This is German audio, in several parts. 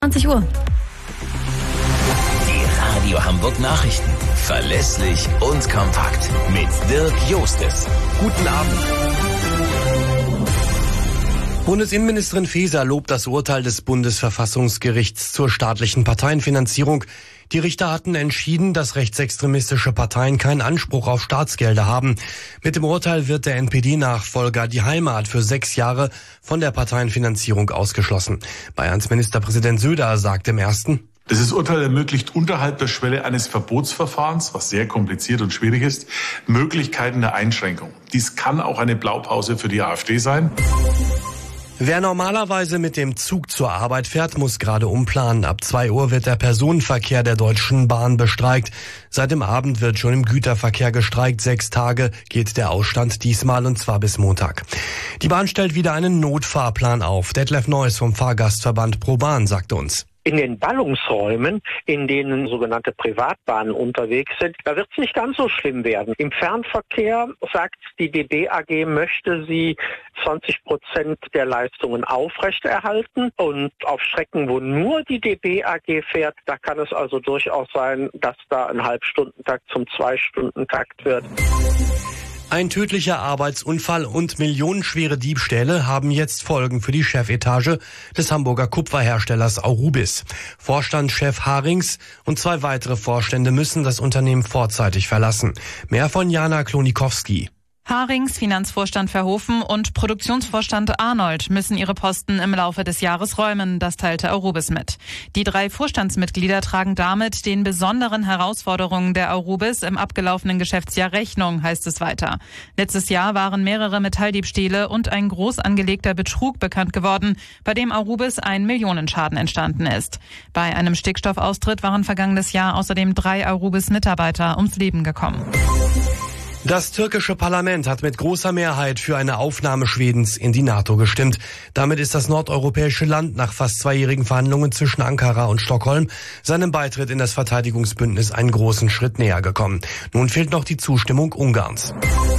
20 Uhr. Die Radio Hamburg Nachrichten. Verlässlich und kompakt. Mit Dirk Jostes. Guten Abend. Bundesinnenministerin Faeser lobt das Urteil des Bundesverfassungsgerichts zur staatlichen Parteienfinanzierung. Die Richter hatten entschieden, dass rechtsextremistische Parteien keinen Anspruch auf Staatsgelder haben. Mit dem Urteil wird der NPD-Nachfolger Die Heimat für 6 Jahre von der Parteienfinanzierung ausgeschlossen. Bayerns Ministerpräsident Söder sagte im ersten: Dieses Urteil ermöglicht unterhalb der Schwelle eines Verbotsverfahrens, was sehr kompliziert und schwierig ist, Möglichkeiten der Einschränkung. Dies kann auch eine Blaupause für die AfD sein. Wer normalerweise mit dem Zug zur Arbeit fährt, muss gerade umplanen. Ab 2 Uhr wird der Personenverkehr der Deutschen Bahn bestreikt. Seit dem Abend wird schon im Güterverkehr gestreikt. 6 Tage geht der Ausstand diesmal, und zwar bis Montag. Die Bahn stellt wieder einen Notfahrplan auf. Detlef Neuss vom Fahrgastverband ProBahn sagte uns: In den Ballungsräumen, in denen sogenannte Privatbahnen unterwegs sind, da wird es nicht ganz so schlimm werden. Im Fernverkehr, sagt die DB AG, möchte sie 20% der Leistungen aufrechterhalten. Und auf Strecken, wo nur die DB AG fährt, da kann es also durchaus sein, dass da ein Halbstundentakt zum 2-Stunden-Takt wird. Ein tödlicher Arbeitsunfall und millionenschwere Diebstähle haben jetzt Folgen für die Chefetage des Hamburger Kupferherstellers Aurubis. Vorstandschef Harings und 2 weitere Vorstände müssen das Unternehmen vorzeitig verlassen. Mehr von Jana Klonikowski. Harings, Finanzvorstand Verhofen und Produktionsvorstand Arnold müssen ihre Posten im Laufe des Jahres räumen, das teilte Aurubis mit. Die 3 Vorstandsmitglieder tragen damit den besonderen Herausforderungen der Aurubis im abgelaufenen Geschäftsjahr Rechnung, heißt es weiter. Letztes Jahr waren mehrere Metalldiebstähle und ein groß angelegter Betrug bekannt geworden, bei dem Aurubis ein Millionenschaden entstanden ist. Bei einem Stickstoffaustritt waren vergangenes Jahr außerdem 3 Aurubis-Mitarbeiter ums Leben gekommen. Das türkische Parlament hat mit großer Mehrheit für eine Aufnahme Schwedens in die NATO gestimmt. Damit ist das nordeuropäische Land nach fast 2-jährigen Verhandlungen zwischen Ankara und Stockholm seinem Beitritt in das Verteidigungsbündnis einen großen Schritt näher gekommen. Nun fehlt noch die Zustimmung Ungarns.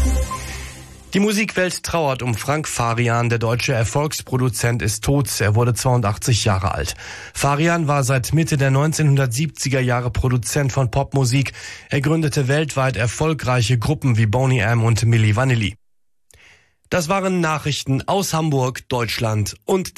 Die Musikwelt trauert um Frank Farian. Der deutsche Erfolgsproduzent ist tot. Er wurde 82 Jahre alt. Farian war seit Mitte der 1970er Jahre Produzent von Popmusik. Er gründete weltweit erfolgreiche Gruppen wie Boney M. und Milli Vanilli. Das waren Nachrichten aus Hamburg, Deutschland und